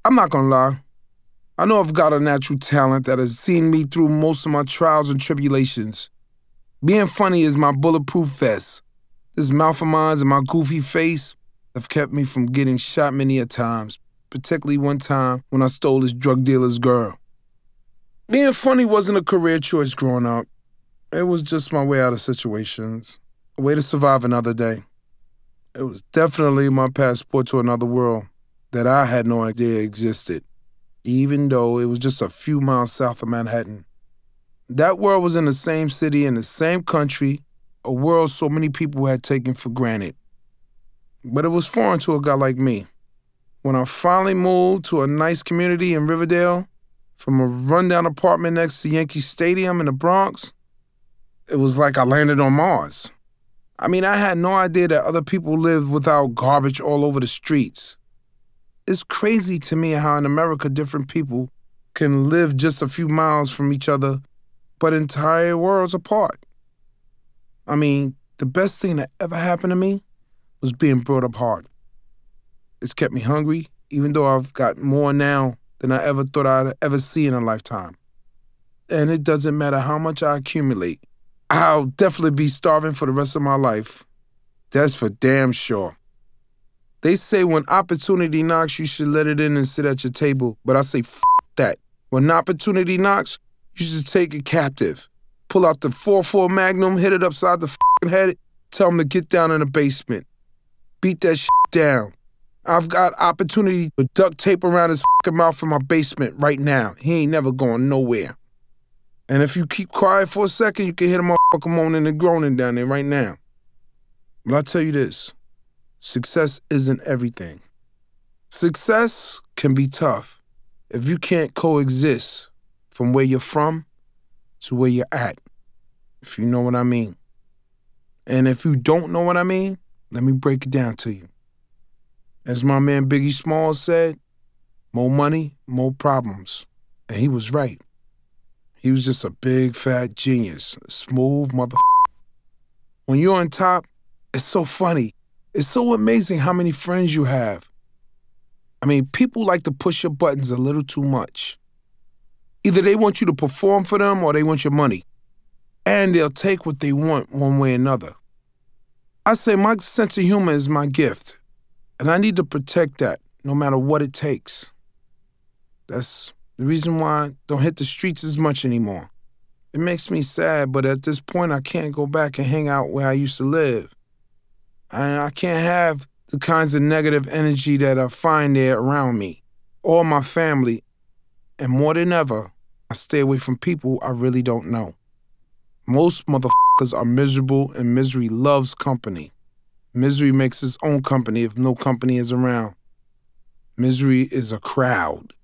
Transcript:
I'm not gonna lie. I know I've got a natural talent that has seen me through most of my trials and tribulations. Being funny is my bulletproof vest. This mouth of mine and my goofy face have kept me from getting shot many a times, particularly one time when I stole this drug dealer's girl. Being funny wasn't a career choice growing up. It was just my way out of situations, a way to survive another day. It was definitely my passport to another world that I had no idea existed, even though it was just a few miles south of Manhattan. That world was in the same city, in the same country, a world so many people had taken for granted. But it was foreign to a guy like me. When I finally moved to a nice community in Riverdale, from a rundown apartment next to Yankee Stadium in the Bronx, it was like I landed on Mars. I mean, I had no idea that other people lived without garbage all over the streets. It's crazy to me how in America different people can live just a few miles from each other, but entire worlds apart. I mean, the best thing that ever happened to me was being brought up hard. It's kept me hungry, even though I've got more now than I ever thought I'd ever see in a lifetime. And it doesn't matter how much I accumulate, I'll definitely be starving for the rest of my life. That's for damn sure. They say when opportunity knocks, you should let it in and sit at your table. But I say, that. When opportunity knocks, you should take it captive. Pull out the 4.4 Magnum, hit it upside the head, tell them to get down in the basement. Beat that down. I've got opportunity to duct tape around his mouth in my basement right now. He ain't never going nowhere. And if you keep quiet for a second, you can hear the motherfucker moaning and groaning down there right now. But I'll tell you this. Success isn't everything. Success can be tough if you can't coexist from where you're from to where you're at, if you know what I mean. And if you don't know what I mean, let me break it down to you. As my man Biggie Smalls said, more money, more problems. And he was right. He was just a big, fat genius, a smooth motherfucker. When you're on top, it's so funny. It's so amazing how many friends you have. I mean, people like to push your buttons a little too much. Either they want you to perform for them or they want your money. And they'll take what they want one way or another. I say my sense of humor is my gift. And I need to protect that no matter what it takes. That's the reason why I don't hit the streets as much anymore. It makes me sad, but at this point, I can't go back and hang out where I used to live. I can't have the kinds of negative energy that I find there around me, or my family. And more than ever, I stay away from people I really don't know. Most motherfuckers are miserable, and misery loves company. Misery makes its own company if no company is around. Misery is a crowd.